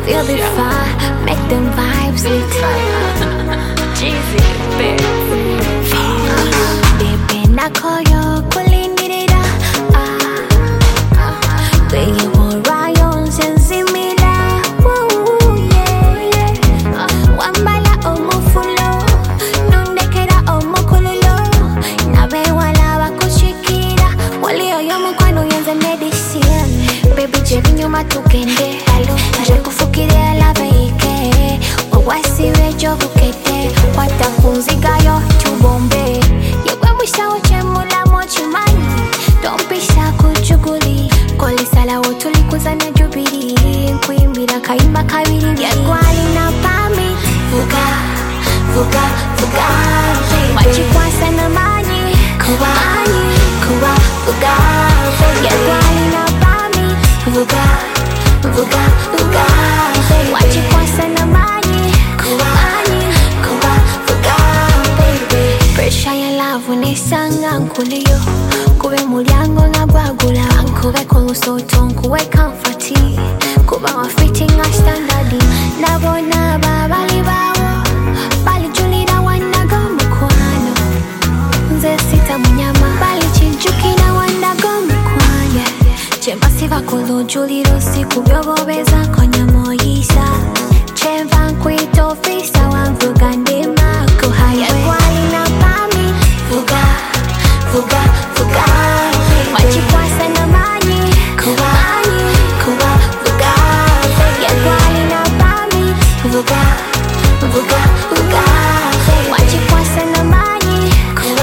Feel the fire, make them vibes lit. Jeezy, baby. Baby, I call you, pulling it up. Where you want Ryan, sensing me la. Woo, yeah. Wambala omo fulo, nundekera omo kulolo. Nabe wala wakushikira, wali oyomo kwano yenze medicine. Baby, jebi nyuma tukende, nje kufukire la veike. Wawasiwe jovukete, watakunziga yo tubombe. Yewe wisha uchemula mochumani, dompisha kuchuguli. Koli sala wotuli kuzanya jubiri, kuimbira kaimba kabiri. Yegwali na pami, vuga, vuga, vuga. Wachikwasa na mani, kuwa, vuga. Yegwali na pami, vuga, vuga, vuga. Wachikwasa na mani, kuwa, vuga, baby. Pressure ya love unesanga nkuliyo. Kube mulyango nga gwagula, nkube kulusoto, nkuwe comforti. Kuba wa fitting a standardi. Nabona babali bawo, bali julira wanago mukwano. Nze sita munyama, bali chinchukira wanago mukwano. Chemba siva kulujuliro siku byogobeza konya moyisa. Chemba nkwita ofisa wanvuga ndema kuhaya. Kwali na pami, vuga, vuga, vuga. Wachikwasa na mani, kuwa, vuga. Yekwali na pami, vuga, vuga, vuga. Wachikwasa na mani,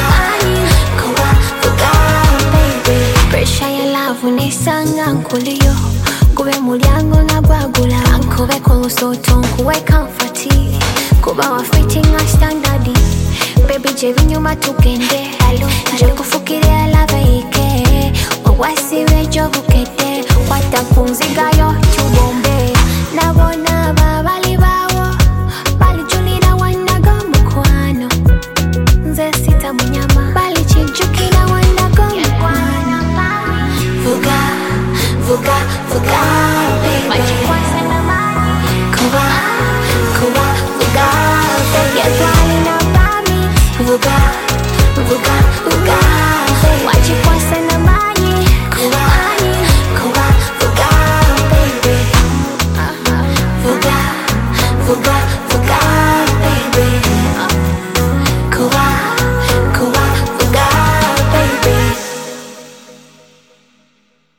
kuwa, vuga, baby. Pressure ya love unesanga nkuliyo. Kube mulyango nga gwagula, nkube kulusoto, nkuwe comforti. Kuba wa fitting a standardi. Baby, jebi nyuma tukende, nje kufukire la veike. Wawasiwe jovukete, watakunziga yo tubombe. Nabona babali bawo, bali julira wanago mukwano. Nze sita munyama, bali chinchukira wanago mukwano. Vuga, vuga, vuga, baby.